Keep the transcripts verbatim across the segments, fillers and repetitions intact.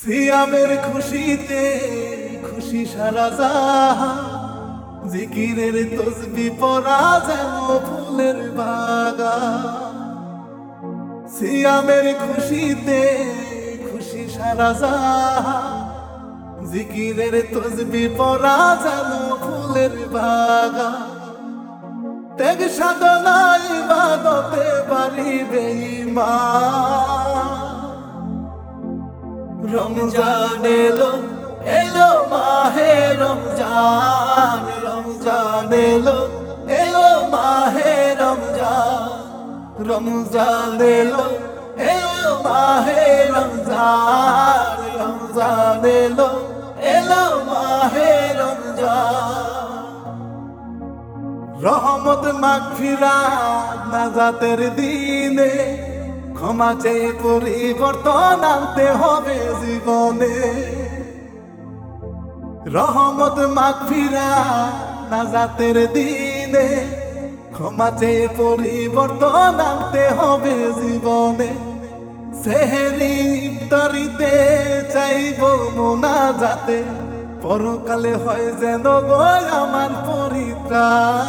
সিয়ামের খুশিতে খুশি সারা জাহান, জিকিরের তসবিহ পড়া যেন ফুলের বাগান। সিয়ামের খুশিতে খুশি সারা জাহান, জিকিরের তসবিহ পড়া যেন ফুলের বাগান। ত্যাগ সাধনা ইবাদতে পারিবে ঈমান। রমজান এলো এলো মাহে রমজান, রমজান এলো এলো মাহে রমজান, রমজান এলো এলো মাহে রমজান, রমজান এলো এলো মাহে রমজান। রহমত মাগফিরাত নাজাতের দিনে, ক্ষমা চেয়ে পরিবর্তন আনতে হবে জীবনে। রহমত মাগফিরাত নাজাতের দিনে, ক্ষমা চেয়ে পরিবর্তন আনতে হবে জীবনে। সেহরি ইফতারিতে চাইব মোনাজাতে, পরকালে হয় যেন গো আমার পরিত্রাণ।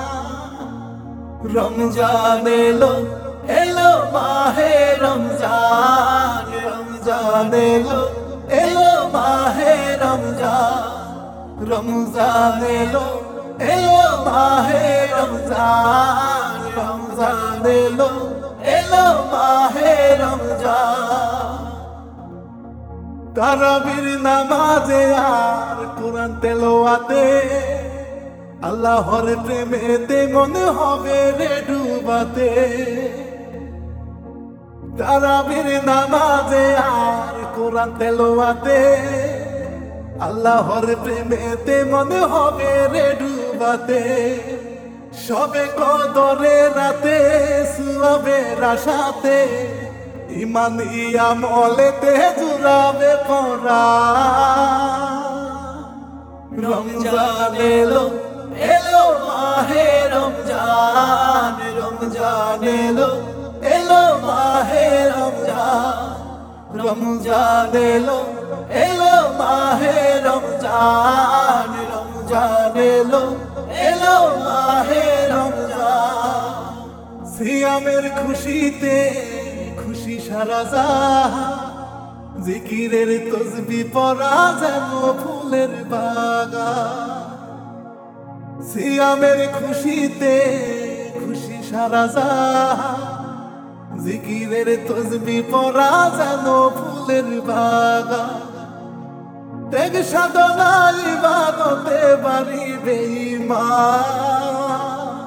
রমজান এলো এলো মাহে রমজান, রমজান এলো এলো মাহে রমজান, রমজান এলো এলো মাহে রমজান, রমজান এলো এলো মাহে রমজান। তারাবির নামাজে আর কোরআন তেলাওয়াতে, আল্লাহর প্রেমেতে মনে হবে রে ডুবাতে। তারাবির নামাজে আর কোরআন তেলাওয়াতে, আল্লাহর প্রেমেতে মনে হবে রে ডুবাতে। সবে কদরে রাতে সুয়াবের আশাতে, ইমানি আমলেতে জুড়াবে পরাণ। রমজান এলো এলো মাহে রমজান, রমজান এলো এলো মাহে রমজান, রমজান এলো এলো মাহে রমজান, রমজান এলো এলো মাহে রমজান। সিয়ামের খুশিতে খুশি সারা জাহান, জিকিরের তসবিহ পড়া যেন ফুলের বাগান। সিয়ামের খুশিতে খুশি সারা জাহান, জিকিরের তসবিহ পড়া যেন ফুলের বাগান। ত্যাগ সাধনা ইবাদতে পারিবে ঈমান।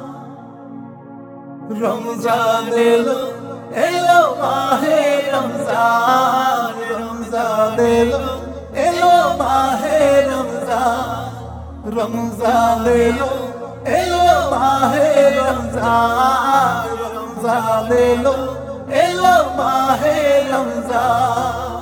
রমজান এলো এলো মাহে রমজান, রমজান এলো এলো মাহে রমজান, রমজান এলো এলো মাহে রমজান, রমজান এলো এলো মাহে রমজান।